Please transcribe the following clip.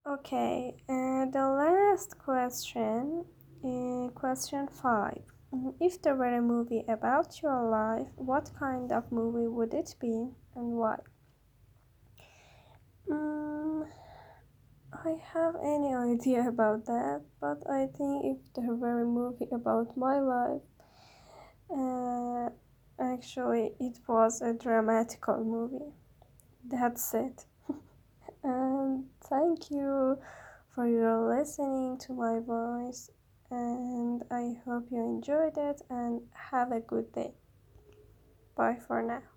Okay, the last question, question 5. If there were a movie about your life, what kind of movie would it be and why? Mm, I have any idea about that, but I think if there were a movie about my life, uh, actually it was a dramatical movie. That's it. And thank you for your listening to my voice, and I hope you enjoyed it and have a good day. Bye for now.